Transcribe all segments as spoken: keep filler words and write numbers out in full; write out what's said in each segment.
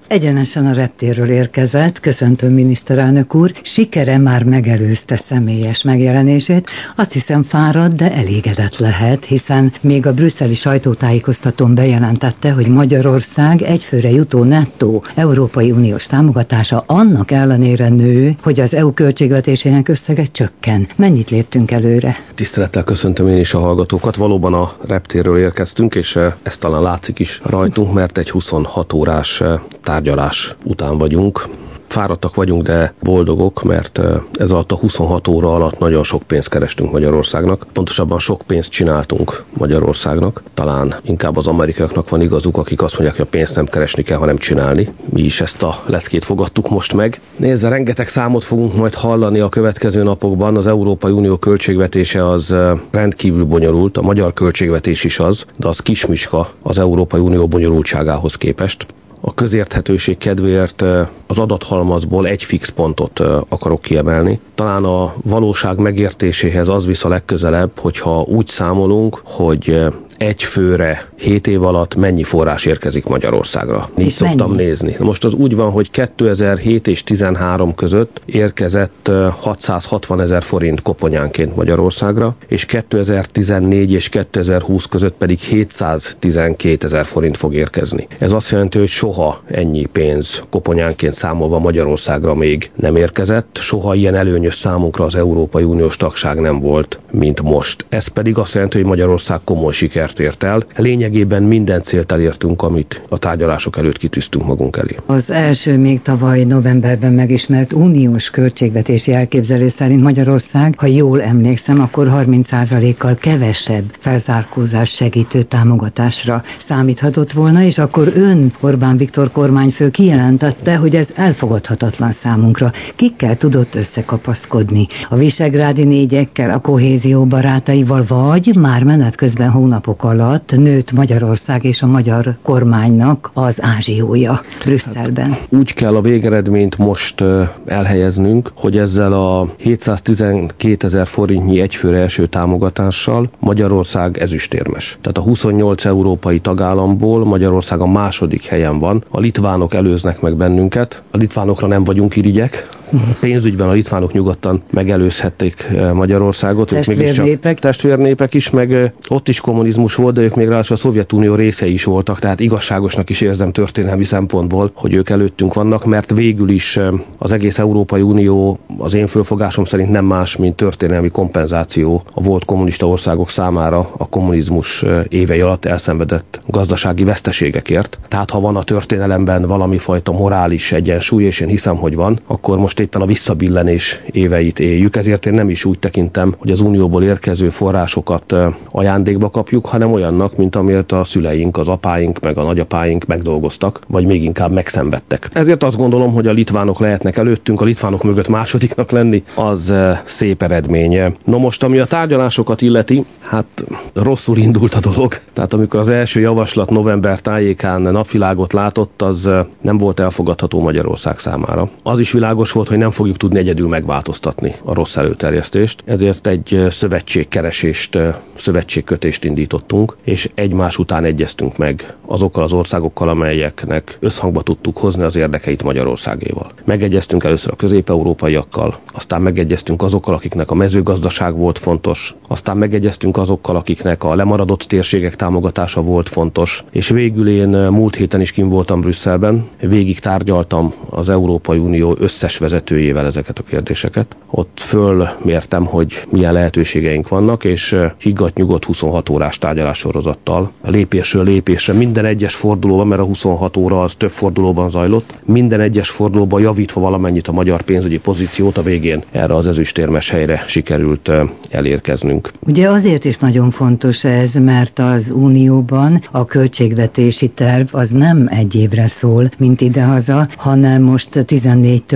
Egyenesen a reptérről érkezett, köszöntöm miniszterelnök úr, sikere már megelőzte személyes megjelenését. Azt hiszem fáradt, de elégedett lehet, hiszen még a brüsszeli sajtótájékoztatón bejelentette, hogy Magyarország egyfőre jutó nettó Európai Uniós támogatása annak ellenére nő, hogy az é u költségvetésének összege csökken. Mennyit léptünk előre? Tisztelettel köszöntöm én is a hallgatókat. Valóban a reptérről érkeztünk, és ez talán látszik is rajtunk, mert egy huszonhat órás tárgyalás után vagyunk. Fáradtak vagyunk, de boldogok, mert ez alatt a huszonhat óra alatt nagyon sok pénzt kerestünk Magyarországnak. Pontosabban sok pénzt csináltunk Magyarországnak. Talán inkább az amerikaiaknak van igazuk, akik azt mondják, hogy a pénzt nem keresni kell, hanem csinálni. Mi is ezt a leckét fogadtuk most meg. Nézze, rengeteg számot fogunk majd hallani a következő napokban. Az Európai Unió költségvetése az rendkívül bonyolult, a magyar költségvetés is az, de az kismiska az Európai Unió bonyolultságához képest. A közérthetőség kedvéért az adathalmazból egy fix pontot akarok kiemelni. Talán a valóság megértéséhez az visz a legközelebb, hogyha úgy számolunk, hogy egy főre hét év alatt mennyi forrás érkezik Magyarországra. Így szoktam mennyi? nézni. Most az úgy van, hogy kétezer-hét és tizenhárom között érkezett hatszázhatvanezer forint koponyánként Magyarországra, és kétezer-tizennégy és kétezer-húsz között pedig hétszáztizenkétezer forint fog érkezni. Ez azt jelenti, hogy soha ennyi pénz koponyánként számolva Magyarországra még nem érkezett, soha ilyen előnyös számunkra az Európai Uniós tagság nem volt, mint most. Ez pedig azt jelenti, hogy Magyarország komoly siker ért el. Lényegében minden célt elértünk, amit a tárgyalások előtt kitűztünk magunk elé. Az első még tavaly novemberben megismert uniós költségvetési elképzelés szerint Magyarország, ha jól emlékszem, akkor harminc százalékkal kevesebb felzárkózás segítő támogatásra számíthatott volna, és akkor ön, Orbán Viktor kormányfő kijelentette, hogy ez elfogadhatatlan számunkra. Kikkel tudott összekapaszkodni? A visegrádi négyekkel, a kohézió barátaival, vagy már menet közben hónapok alatt nőtt Magyarország és a magyar kormánynak az ázsiója Brüsszelben? Hát, úgy kell a végeredményt most elhelyeznünk, hogy ezzel a hétszáztizenkétezer forintnyi egyfőre eső támogatással Magyarország ezüstérmes. Tehát a huszonnyolc európai tagállamból Magyarország a második helyen van. A litvánok előznek meg bennünket. A litvánokra nem vagyunk irigyek. Pénzügyben a litvánok nyugodtan megelőzhették Magyarországot. Testvérnépek. Testvérnépek is, meg ott is kommunizmus volt, de ők még ráadásul a Szovjetunió részei is voltak, tehát igazságosnak is érzem történelmi szempontból, hogy ők előttünk vannak, mert végül is az egész Európai Unió az én fölfogásom szerint nem más, mint történelmi kompenzáció a volt kommunista országok számára a kommunizmus évei alatt elszenvedett gazdasági veszteségekért. Tehát ha van a történelemben valami fajta morális egyensúly, és én hiszem, hogy van, akkor most éppen a visszabillenés éveit éljük, ezért én nem is úgy tekintem, hogy az unióból érkező forrásokat ajándékba kapjuk, hanem olyannak, mint amiért a szüleink, az apáink, meg a nagyapáink megdolgoztak, vagy még inkább megszenvedtek. Ezért azt gondolom, hogy a litvánok lehetnek előttünk, a litvánok mögött másodiknak lenni, az szép eredménye. No most, ami a tárgyalásokat illeti, hát rosszul indult a dolog. Tehát amikor az első javaslat november tájékán napvilágot látott, az nem volt elfogadható Magyarország számára. Az is világos volt, hogy nem fogjuk tudni egyedül megváltoztatni a rossz előterjesztést, ezért egy szövetségkeresést, szövetségkötést indítottunk, és egymás után egyeztünk meg azokkal az országokkal, amelyeknek összhangba tudtuk hozni az érdekeit Magyarországéval. Megegyeztünk először a közép-európaiakkal, aztán megegyeztünk azokkal, akiknek a mezőgazdaság volt fontos, aztán megegyeztünk azokkal, akiknek a lemaradott térségek támogatása volt fontos, és végül én múlt héten is kint voltam Brüsszelben, végig tárgyaltam az Európai Unió összes vezetőjével ezeket a kérdéseket. Ott fölmértem, hogy milyen lehetőségeink vannak, és higgadt-nyugodt huszonhat órás tárgyalássorozattal, lépésről lépésre, minden egyes fordulóban, mert a huszonhat óra az több fordulóban zajlott, minden egyes fordulóban javítva valamennyit a magyar pénzügyi pozíciót, a végén erre az ezüstérmes helyre sikerült elérkeznünk. Ugye azért is nagyon fontos ez, mert az Unióban a költségvetési terv az nem egy évre szól, mint idehaza, hanem most tizennégytől húszig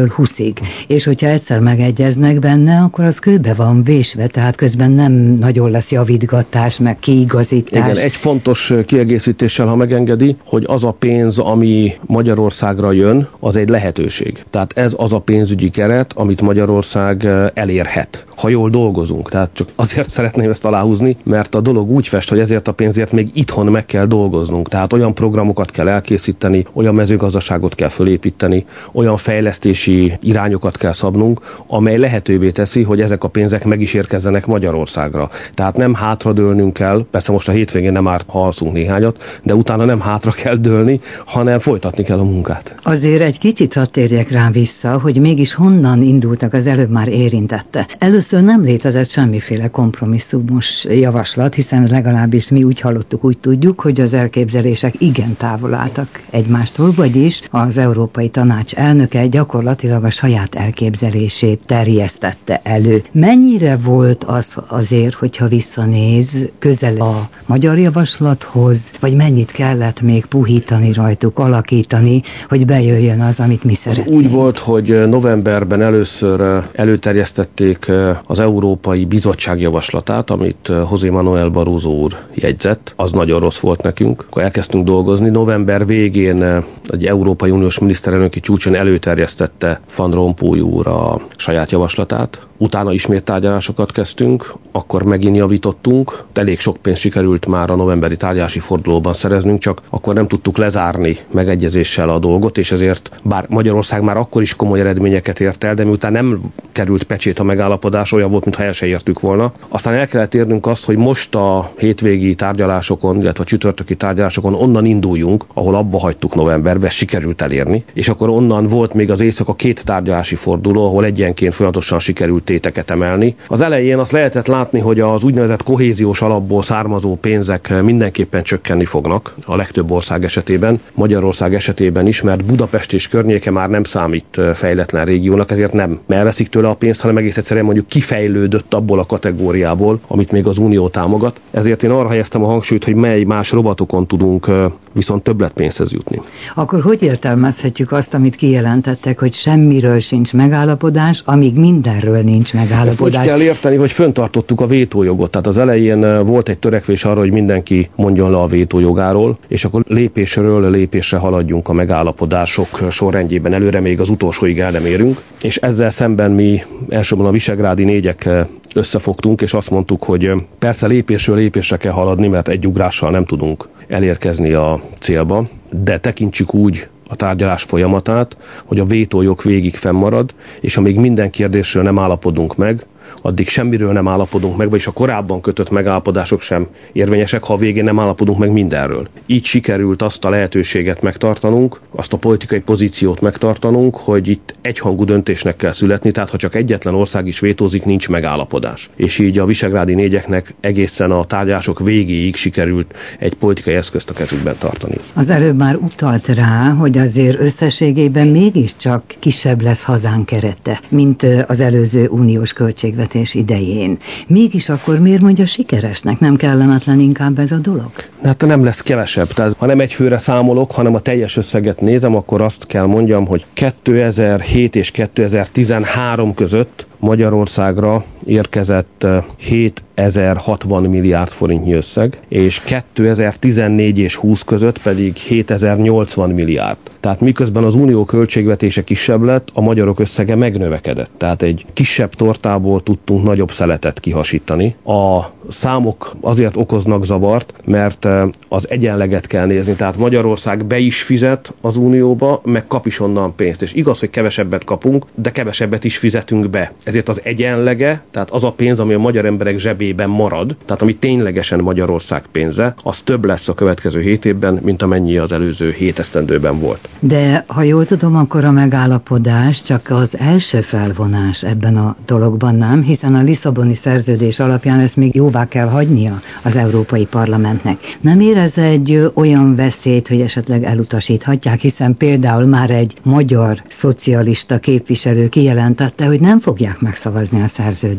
végig. És hogyha egyszer megegyeznek benne, akkor az kőbe van vésve, tehát közben nem nagyon lesz javítgatás, meg kiigazítás. Igen, egy fontos kiegészítéssel, ha megengedi, hogy az a pénz, ami Magyarországra jön, az egy lehetőség. Tehát ez az a pénzügyi keret, amit Magyarország elérhet, ha jól dolgozunk. Tehát csak azért szeretném ezt aláhúzni, mert a dolog úgy fest, hogy ezért a pénzért még itthon meg kell dolgoznunk. Tehát olyan programokat kell elkészíteni, olyan mezőgazdaságot kell fölépíteni, olyan fejlesztési irányokat kell szabnunk, amely lehetővé teszi, hogy ezek a pénzek meg is érkezzenek Magyarországra. Tehát nem hátradőlnünk kell, persze most a hétvégén nem árt, ha alszunk néhányat, de utána nem hátra kell dőlni, hanem folytatni kell a munkát. Azért egy kicsit hadd térjek rá vissza, hogy mégis honnan indultak, az előbb már érintette. Először nem létezett semmiféle kompromisszumos javaslat, hiszen legalábbis mi úgy hallottuk, úgy tudjuk, hogy az elképzelések igen távol álltak egymástól, vagyis az Európai Tanács elnöke gyakorlatilag a saját elképzelését terjesztette elő. Mennyire volt az azért, hogyha visszanéz, közel a magyar javaslathoz, vagy mennyit kellett még puhítani rajtuk, alakítani, hogy bejöjjön az, amit mi szeretnénk? Úgy volt, hogy novemberben először előterjesztették az Európai Bizottság javaslatát, amit José Manuel Barroso úr jegyzett. Az nagyon rossz volt nekünk. Akkor elkezdtünk dolgozni. November végén egy Európai Uniós miniszterelnöki csúcson előterjesztette Van Rompuy úr a saját javaslatát. Utána ismét tárgyalásokat kezdtünk, akkor megint javítottunk. Elég sok pénzt sikerült már a novemberi tárgyalási fordulóban szereznünk, csak akkor nem tudtuk lezárni megegyezéssel a dolgot, és ezért bár Magyarország már akkor is komoly eredményeket ért el, de miután nem került pecsét a megállapodás, olyan volt, mintha el se értük volna. Aztán el kellett érnünk azt, hogy most a hétvégi tárgyalásokon, illetve a csütörtöki tárgyalásokon onnan induljunk, ahol abba hagytuk novemberben, sikerült elérni, és akkor onnan volt még az éjszaka két tárgyalási forduló, ahol egyenként folyamatosan sikerült téteket emelni. Az elején azt lehetett látni, hogy az úgynevezett kohéziós alapból származó pénzek mindenképpen csökkenni fognak a legtöbb ország esetében, Magyarország esetében is, mert Budapest és környéke már nem számít fejletlen régiónak, ezért nem elveszik tőle a pénzt, hanem egész egyszerűen mondjuk kifejlődött abból a kategóriából, amit még az Unió támogat. Ezért én arra helyeztem a hangsúlyt, hogy mely más rovatokon tudunk viszont többletpénzhez jutni. Akkor hogy értelmezhetjük azt, amit kijelentettek, hogy semmiről sincs megállapodás, amíg mindenről nincs megállapodás? Ezt úgy kell érteni, hogy fenntartottuk a vétójogot. Tehát az elején volt egy törekvés arra, hogy mindenki mondjon le a vétójogáról, és akkor lépésről lépésre haladjunk a megállapodások sorrendjében előre, még az utolsóig el nem érünk. És ezzel szemben mi elsősorban a visegrádi négyek összefogtunk, és azt mondtuk, hogy persze lépésről lépésre kell haladni, mert egy ugrással nem tudunk elérkezni a célba, de tekintsük úgy a tárgyalás folyamatát, hogy a vétójog végig fennmarad, és amíg minden kérdésről nem állapodunk meg, addig semmiről nem állapodunk meg, vagyis a korábban kötött megállapodások sem érvényesek, ha a végén nem állapodunk meg mindenről. Így sikerült azt a lehetőséget megtartanunk, azt a politikai pozíciót megtartanunk, hogy itt egyhangú döntésnek kell születni, tehát ha csak egyetlen ország is vétózik, nincs megállapodás. És így a visegrádi négyeknek egészen a tárgyalások végéig sikerült egy politikai eszközt a kezükben tartani. Az előbb már utalt rá, hogy azért összességében mégiscsak kisebb lesz hazánk kerete, mint az előző uniós költségvetés idején. Mégis akkor miért mondja sikeresnek? Nem kellemetlen inkább ez a dolog? Hát nem lesz kevesebb. Tehát, ha nem egy főre számolok, hanem a teljes összeget nézem, akkor azt kell mondjam, hogy kétezer-hét és kétezer-tizenhárom között Magyarországra érkezett hétezer-hatvan milliárd forintnyi összeg, és kétezer-tizennégy és húsz között pedig hétezer-nyolcvan milliárd. Tehát miközben az unió költségvetése kisebb lett, a magyarok összege megnövekedett. Tehát egy kisebb tortából tudtunk nagyobb szeletet kihasítani. A számok azért okoznak zavart, mert az egyenleget kell nézni. Tehát Magyarország be is fizet az unióba, meg kap is onnan pénzt. És igaz, hogy kevesebbet kapunk, de kevesebbet is fizetünk be. Ezért az egyenlege, tehát az a pénz, ami a magyar emberek zsebében marad, tehát ami ténylegesen Magyarország pénze, az több lesz a következő hét évben, mint amennyi az előző hét esztendőben volt. De ha jól tudom, akkor a megállapodás csak az első felvonás ebben a dologban, nem? Hiszen a Lisszaboni szerződés alapján ezt még jóvá kell hagynia az Európai Parlamentnek. Nem érez egy olyan veszélyt, hogy esetleg elutasíthatják, hiszen például már egy magyar szocialista képviselő kijelentette, hogy nem fogják megszavazni a szerződést.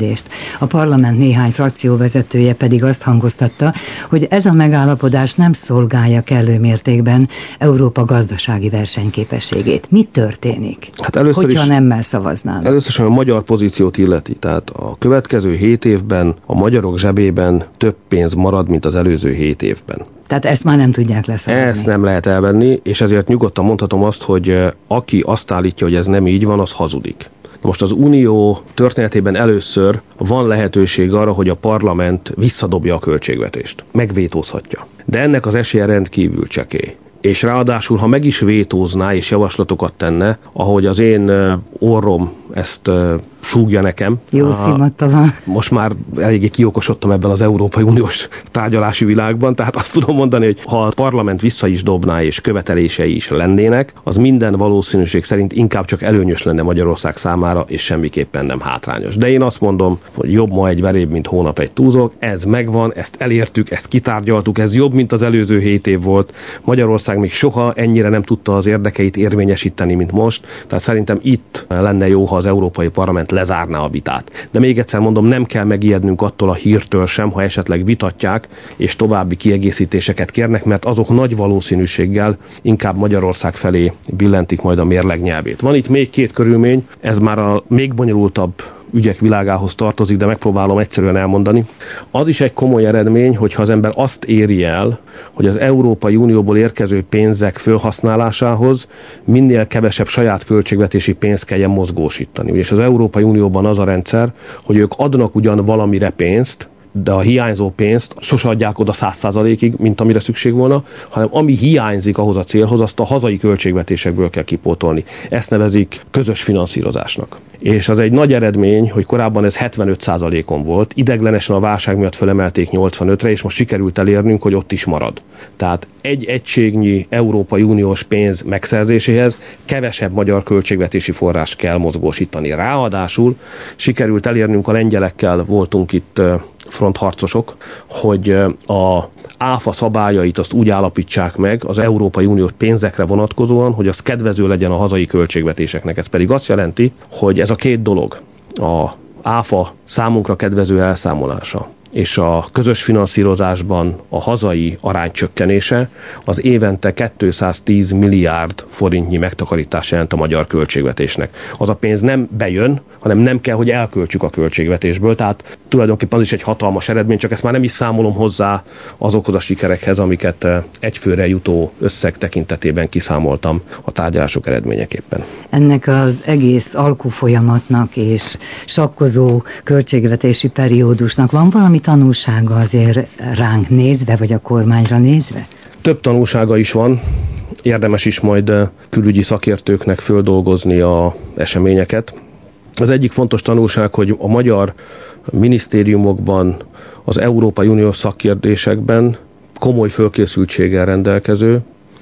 együttműködést. A parlament néhány frakcióvezetője pedig azt hangoztatta, hogy ez a megállapodás nem szolgálja kellő mértékben Európa gazdasági versenyképességét. Mi történik, hát először hogyha is, nemmel szavaznának? Először is a magyar pozíciót illeti. Tehát a következő hét évben a magyarok zsebében több pénz marad, mint az előző hét évben. Tehát ezt már nem tudják leszavazni. Ezt nem lehet elvenni, és ezért nyugodtan mondhatom azt, hogy aki azt állítja, hogy ez nem így van, az hazudik. Most az Unió történetében először van lehetőség arra, hogy a parlament visszadobja a költségvetést. Megvétózhatja. De ennek az esélye rendkívül csekély. És ráadásul, ha meg is vétózná és javaslatokat tenne, ahogy az én orrom ezt súgja nekem. Jó szimatta van. Most már eléggé kiokosodtam ebben az Európai Uniós tárgyalási világban, tehát azt tudom mondani, hogy ha a parlament vissza is dobná és követelései is lennének, az minden valószínűség szerint inkább csak előnyös lenne Magyarország számára, és semmiképpen nem hátrányos. De én azt mondom, hogy jobb ma egy veréb, mint hónap egy túzok. Ez megvan, ezt elértük, ezt kitárgyaltuk, ez jobb, mint az előző hét év volt. Magyarország még soha ennyire nem tudta az érdekeit érvényesíteni, mint most. Tehát szerintem itt lenne jó, ha az Európai Parlament lezárná a vitát. De még egyszer mondom, nem kell megijednünk attól a hírtől sem, ha esetleg vitatják, és további kiegészítéseket kérnek, mert azok nagy valószínűséggel inkább Magyarország felé billentik majd a mérleg nyelvét. Van itt még két körülmény, ez már a még bonyolultabb ügyek világához tartozik, de megpróbálom egyszerűen elmondani. Az is egy komoly eredmény, hogyha az ember azt éri el, hogy az Európai Unióból érkező pénzek felhasználásához minél kevesebb saját költségvetési pénzt kelljen mozgósítani. És az Európai Unióban az a rendszer, hogy ők adnak ugyan valamire pénzt, de a hiányzó pénzt sose adják oda száz százalékig, mint amire szükség volna, hanem ami hiányzik ahhoz a célhoz, azt a hazai költségvetésekből kell kipótolni. Ezt nevezik közös finanszírozásnak. És az egy nagy eredmény, hogy korábban ez hetvenöt százalékon volt, ideiglenesen a válság miatt felemelték nyolcvanötre, és most sikerült elérnünk, hogy ott is marad. Tehát egy egységnyi Európai Uniós pénz megszerzéséhez kevesebb magyar költségvetési forrás kell mozgósítani. Ráadásul sikerült elérnünk, a lengyelekkel voltunk itt frontharcosok, hogy a áfa szabályait azt úgy állapítsák meg az Európai Uniós pénzekre vonatkozóan, hogy az kedvező legyen a hazai költségvetéseknek. Ez pedig azt jelenti, hogy ez a két dolog, a áfa számunkra kedvező elszámolása és a közös finanszírozásban a hazai arány csökkenése az évente kétszáztíz milliárd forintnyi megtakarítás jelent a magyar költségvetésnek. Az a pénz nem bejön, hanem nem kell, hogy elköltsük a költségvetésből, tehát tulajdonképpen az is egy hatalmas eredmény, csak ezt már nem is számolom hozzá azokhoz a sikerekhez, amiket egyfőre jutó összeg tekintetében kiszámoltam a tárgyalások eredményeképpen. Ennek az egész alkufolyamatnak és sakkozó költségvetési periódusnak van valami tanulsága azért ránk nézve, vagy a kormányra nézve? Több tanulsága is van. Érdemes is majd külügyi szakértőknek földolgozni az eseményeket. Az egyik fontos tanulság, hogy a magyar minisztériumokban, az Európai Uniós szakkérdésekben komoly fölkészültséggel rendelkező,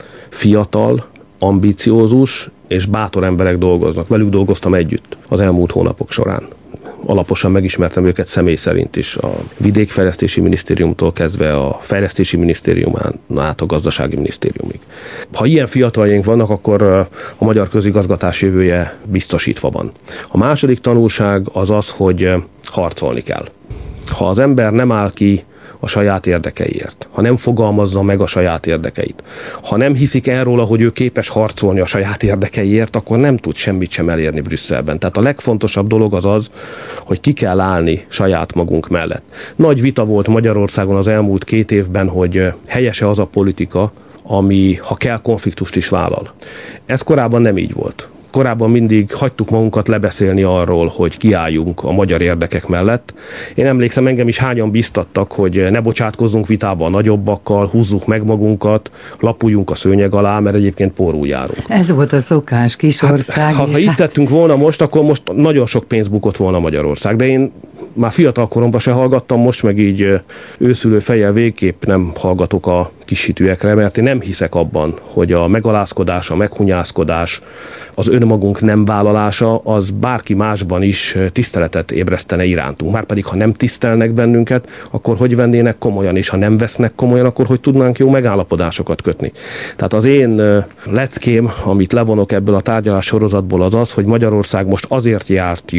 fiatal, ambiciózus és bátor emberek dolgoznak. Velük dolgoztam együtt az elmúlt hónapok során. Alaposan megismertem őket személy szerint is, a Vidékfejlesztési Minisztériumtól kezdve a Fejlesztési Minisztériumán át a Gazdasági Minisztériumig. Ha ilyen fiataljaink vannak, akkor a magyar közigazgatás jövője biztosítva van. A második tanulság az az, hogy harcolni kell. Ha az ember nem áll ki a saját érdekeiért, ha nem fogalmazza meg a saját érdekeit, ha nem hiszik el róla, hogy ő képes harcolni a saját érdekeiért, akkor nem tud semmit sem elérni Brüsszelben. Tehát a legfontosabb dolog az az, hogy ki kell állni saját magunk mellett. Nagy vita volt Magyarországon az elmúlt két évben, hogy helyese az a politika, ami, ha kell, konfliktust is vállal. Ez korábban nem így volt. Korábban mindig hagytuk magunkat lebeszélni arról, hogy kiálljunk a magyar érdekek mellett. Én emlékszem, engem is hányan biztattak, hogy ne bocsátkozzunk vitába a nagyobbakkal, húzzuk meg magunkat, lapuljunk a szőnyeg alá, mert egyébként pórul járunk. Ez volt a szokás, kisország. Hát, ha, ha is. itt tettünk volna most, akkor most nagyon sok pénz bukott volna Magyarország, de én már fiatal koromban se hallgattam, most meg így őszülő fejjel végképp nem hallgatok a kishitűekre, mert én nem hiszek abban, hogy a megalázkodás, a meghunyászkodás, az önmagunk nem vállalása, az bárki másban is tiszteletet ébresztene irántunk. Márpedig, ha nem tisztelnek bennünket, akkor hogy vennének komolyan, és ha nem vesznek komolyan, akkor hogy tudnánk jó megállapodásokat kötni. Tehát az én leckém, amit levonok ebből a tárgyalás sorozatból, az az, hogy Magyarország most azért járt jól,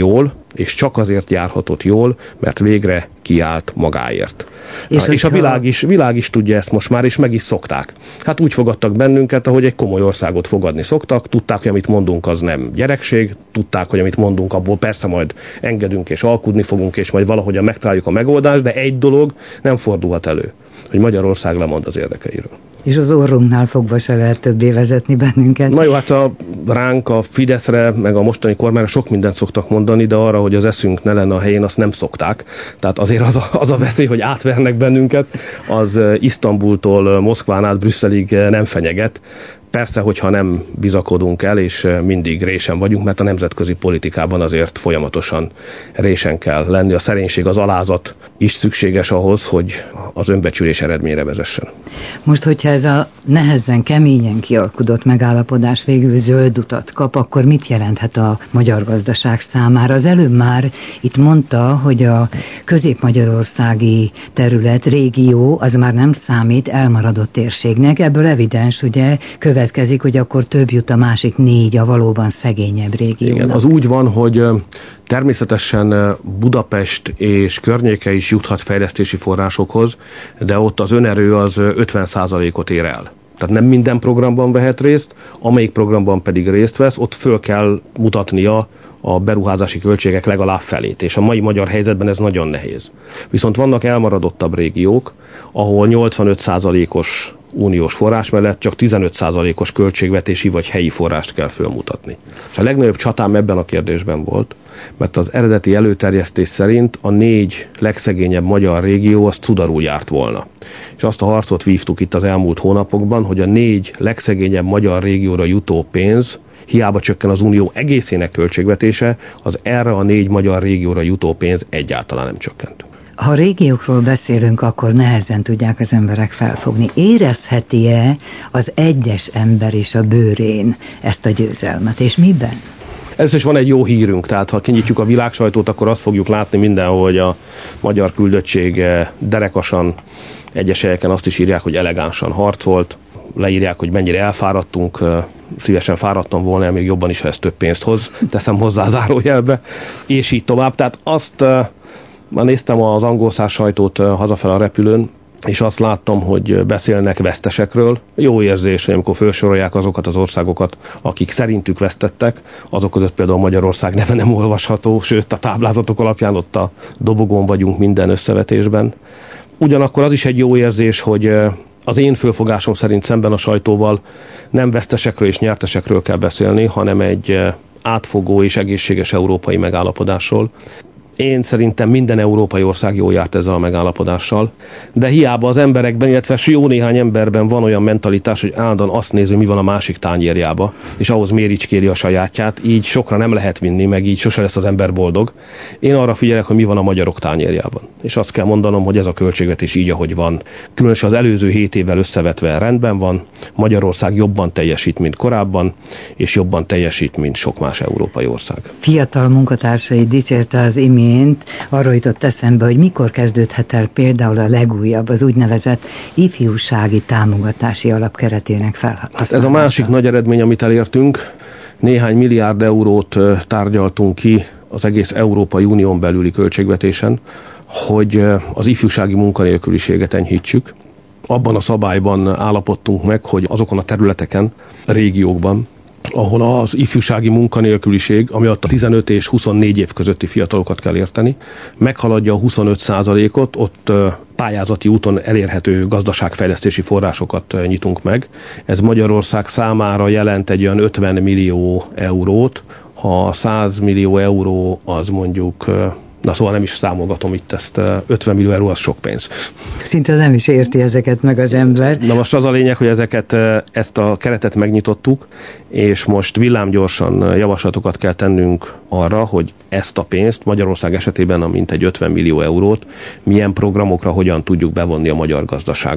és csak azért járhatott jól, mert végre kiállt magáért. És, és a világ is, világ is tudja ezt most már, és meg is szokták. Hát úgy fogadtak bennünket, ahogy egy komoly országot fogadni szoktak, tudták, hogy amit mondunk, az nem gyerekség, tudták, hogy amit mondunk, abból persze majd engedünk és alkudni fogunk, és majd valahogyan megtaláljuk a megoldást, de egy dolog nem fordulhat elő, hogy Magyarország lemond az érdekeiről. És az orrunknál fogva se lehet többé vezetni bennünket. Na jó, hát a ránk, a Fideszre, meg a mostani kormányra sok mindent szoktak mondani, de arra, hogy az eszünk ne lenne a helyén, azt nem szokták. Tehát azért az a, az a veszély, hogy átvernek bennünket, az Isztambultól Moszkván át Brüsszelig nem fenyeget. Persze, hogyha nem bizakodunk el, és mindig résen vagyunk, mert a nemzetközi politikában azért folyamatosan résen kell lenni. A szerénység, az alázat is szükséges ahhoz, hogy az önbecsülés eredményre vezessen. Most, hogyha ez a nehezen, keményen kialkudott megállapodás végül zöld utat kap, akkor mit jelenthet a magyar gazdaság számára? Az előbb már itt mondta, hogy a közép-magyarországi terület, régió, az már nem számít elmaradott térségnek. Ebből evidens, ugye, következik, hogy akkor több jut a másik négy, a valóban szegényebb régiónak. Igen, az úgy van, hogy természetesen Budapest és környéke is juthat fejlesztési forrásokhoz, de ott az önerő az ötven százalékot ér el. Tehát nem minden programban vehet részt, amelyik programban pedig részt vesz, ott föl kell mutatnia a beruházási költségek legalább felét, és a mai magyar helyzetben ez nagyon nehéz. Viszont vannak elmaradottabb régiók, ahol nyolcvanöt százalékos uniós forrás mellett csak tizenöt százalékos költségvetési vagy helyi forrást kell fölmutatni. És a legnagyobb csatám ebben a kérdésben volt, mert az eredeti előterjesztés szerint a négy legszegényebb magyar régió az cudarul járt volna. És azt a harcot vívtuk itt az elmúlt hónapokban, hogy a négy legszegényebb magyar régióra jutó pénz, hiába csökken az unió egészének költségvetése, az erre a négy magyar régióra jutó pénz egyáltalán nem csökkent. Ha régiókról beszélünk, akkor nehezen tudják az emberek felfogni. Érezheti-e az egyes ember is a bőrén ezt a győzelmet, és miben? Először is van egy jó hírünk, tehát ha kinyitjuk a világsajtót, akkor azt fogjuk látni mindenhol, hogy a magyar küldöttség derekasan, egyes helyeken azt is írják, hogy elegánsan harcolt, leírják, hogy mennyire elfáradtunk, szívesen fáradtam volna, el még jobban is, ha ez több pénzt hoz, teszem hozzá zárójelbe, és így tovább. Tehát azt, már néztem az angol száz sajtót hazafel a repülőn, és azt láttam, hogy beszélnek vesztesekről. Jó érzés, hogy amikor felsorolják azokat az országokat, akik szerintük vesztettek, azok között például Magyarország neve nem olvasható, sőt a táblázatok alapján ott a dobogón vagyunk minden összevetésben. Ugyanakkor az is egy jó érzés, hogy az én fölfogásom szerint szemben a sajtóval nem vesztesekről és nyertesekről kell beszélni, hanem egy átfogó és egészséges európai megállapodásról. Én szerintem minden európai ország jól járt ezzel a megállapodással, de hiába az emberekben, illetve jó néhány emberben van olyan mentalitás, hogy állandóan azt nézi, mi van a másik tányérjába, és ahhoz méricskéri a sajátját, így sokra nem lehet vinni, meg így sose lesz az ember boldog. Én arra figyelek, hogy mi van a magyarok tányérjában. És azt kell mondanom, hogy ez a költségvetés így, ahogy van, különösen az előző hét évvel összevetve rendben van. Magyarország jobban teljesít, mint korábban, és jobban teljesít, mint sok más európai ország. Fiatal munkatársai dicsérte az imént, arról jutott eszembe, hogy mikor kezdődhet el például a legújabb, az úgynevezett ifjúsági támogatási alap keretének felhasználása. Ez a másik nagy eredmény, amit elértünk. Néhány milliárd eurót tárgyaltunk ki az egész Európai Unión belüli költségvetésen, hogy az ifjúsági munkanélküliséget enyhítsük. Abban a szabályban állapodtunk meg, hogy azokon a területeken, régiókban, ahol az ifjúsági munkanélküliség, ami ott a tizenöt és huszonnégy év közötti fiatalokat kell érteni, meghaladja a huszonöt százalékot, ott pályázati úton elérhető gazdaságfejlesztési forrásokat nyitunk meg. Ez Magyarország számára jelent egy olyan ötven millió eurót, ha száz millió euró az mondjuk, na szóval nem is számolgatom itt ezt, ötven millió euró az sok pénz. Szinte nem is érti ezeket meg az ember. Na most az a lényeg, hogy ezeket, ezt a keretet megnyitottuk, és most villámgyorsan javaslatokat kell tennünk arra, hogy ezt a pénzt Magyarország esetében, a mintegy ötven millió eurót, milyen programokra hogyan tudjuk bevonni a magyar gazdaságba.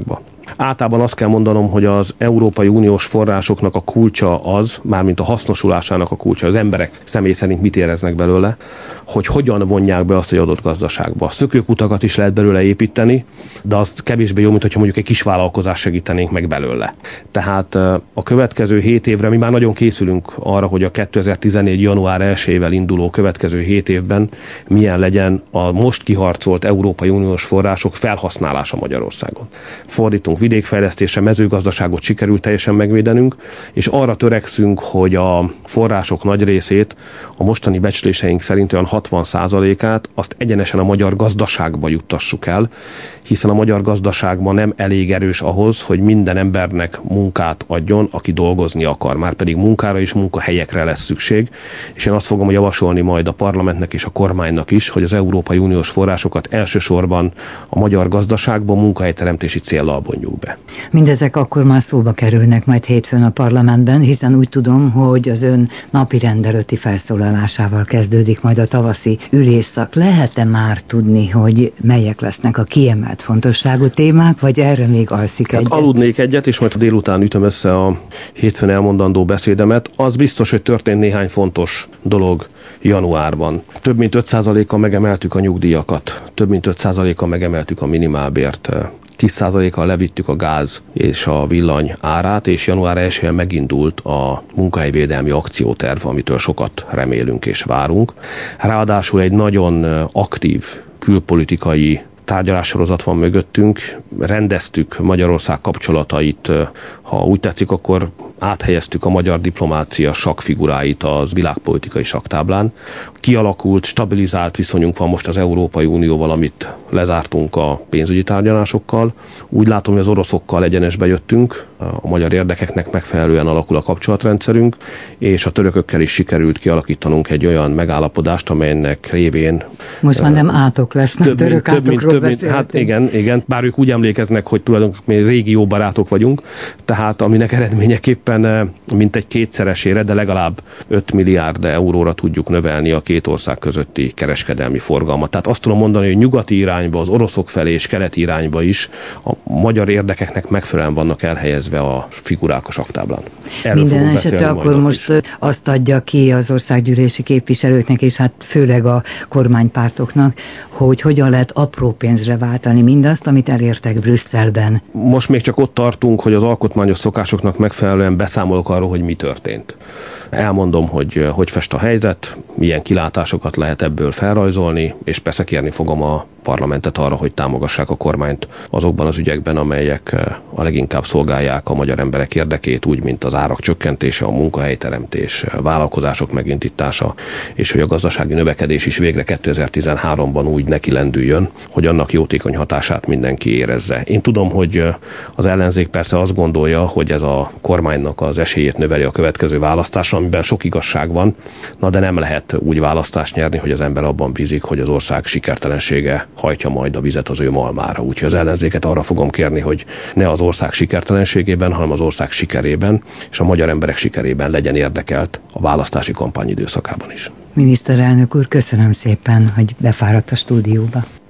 Általában azt kell mondanom, hogy az Európai Uniós forrásoknak a kulcsa az, mármint a hasznosulásának a kulcsa, az emberek személy szerint mit éreznek belőle, hogy hogyan vonják be azt egy adott gazdaságba. Szökőkutakat is lehet belőle építeni, de az kevésbé jó, mint hogyha mondjuk egy kis vállalkozás segítenénk meg belőle. Tehát a következő hét évre mi már nagyon készülünk arra, hogy a kétezer-tizennégy. január elsejével induló következő hét évben milyen legyen a most kiharcolt Európai Uniós források felhasználása Magyarországon. Fordítunk vidékfejlesztésre, mezőgazdaságot sikerült teljesen megvédenünk, és arra törekszünk, hogy a források nagy részét, a mostani becsléseink szerint olyan hatvan százalékát azt egyenesen a magyar gazdaságba juttassuk el, hiszen a magyar gazdaságban nem elég erős ahhoz, hogy minden embernek munkát adjon, aki dolgozni akar. Már pedig munkára és munkahelyekre lesz szükség, és én azt fogom javasolni majd a parlamentnek és a kormánynak is, hogy az Európai Uniós forrásokat elsősorban a magyar gazdaságban munkahelyteremtési céllal vonjuk be. Mindezek akkor már szóba kerülnek majd hétfőn a parlamentben, hiszen úgy tudom, hogy az ön napi rendelőtti felszólalásával kezdődik majd a tavaszi ülésszak. Lehet-e már tudni, hogy melyek lesznek a kiemelt fontosságú témák, vagy erre még alszik hát egyet? Aludnék egyet, és majd délután ütöm össze a hétfőn elmondandó beszédemet. Az biztos, hogy történt néhány fontos dolog januárban. Több mint öt százalékkal megemeltük a nyugdíjakat, több mint öt százalékkal megemeltük a minimálbért, tíz százalékkal levittük a gáz és a villany árát, és január elsején megindult a munkahelyvédelmi akcióterv, amitől sokat remélünk és várunk. Ráadásul egy nagyon aktív külpolitikai tárgyalássorozat van mögöttünk, rendeztük Magyarország kapcsolatait, ha úgy tetszik, akkor áthelyeztük a magyar diplomácia sakkfiguráit az világpolitikai sakktáblán. Kialakult, stabilizált viszonyunk van most az Európai Unióval, amit lezártunk a pénzügyi tárgyalásokkal. Úgy látom, hogy az oroszokkal egyenesbe jöttünk, a magyar érdekeknek megfelelően alakul a kapcsolatrendszerünk, és a törökökkel is sikerült kialakítanunk egy olyan megállapodást, amelynek révén... Most már nem átok lesznek, több, török több, átokról több, beszélhetünk. Hát igen, igen, bár ők úgy emlékeznek, hogy tulajdonképpen mi régi jó barátok vagyunk, tehát aminek eredményeképpen mintegy kétszeresére, de legalább öt milliárd euróra tudjuk növelni a két ország közötti kereskedelmi forgalmat. Tehát azt tudom mondani, hogy nyugati irányba, az oroszok felé és keleti irányba is a magyar érdekeknek megfelelően vannak elhelyezve a figurák a sakktáblán. Erről Minden esetre akkor most is. Azt adja ki az országgyűlési képviselőknek, és hát főleg a kormánypártoknak, hogy hogyan lehet apró pénzre váltani mindazt, amit elértek Brüsszelben. Most még csak ott tartunk, hogy az alkotmányos szokásoknak megfelelően beszámolok arról, hogy mi történt. Elmondom, hogy hogy fest a helyzet, milyen kilátásokat lehet ebből felrajzolni, és persze kérni fogom a parlamentet arra, hogy támogassák a kormányt azokban az ügyekben, amelyek a leginkább szolgálják a magyar emberek érdekét, úgy, mint az árak csökkentése, a munkahelyteremtés, a vállalkozások megindítása, és hogy a gazdasági növekedés is végre kétezer-tizenháromban úgy neki lendüljön, hogy annak jótékony hatását mindenki érezze. Én tudom, hogy az ellenzék persze azt gondolja, hogy ez a kormánynak az esélyét növeli a következő választásra, amiben sok igazság van, na de nem lehet úgy választást nyerni, hogy az ember abban bízik, hogy az ország sikertelensége hajtja majd a vizet az ő malmára. Úgyhogy az ellenzéket arra fogom kérni, hogy ne az ország sikertelenségében, hanem az ország sikerében és a magyar emberek sikerében legyen érdekelt a választási kampány időszakában is. Miniszterelnök úr, köszönöm szépen, hogy befáradt a stúdióba.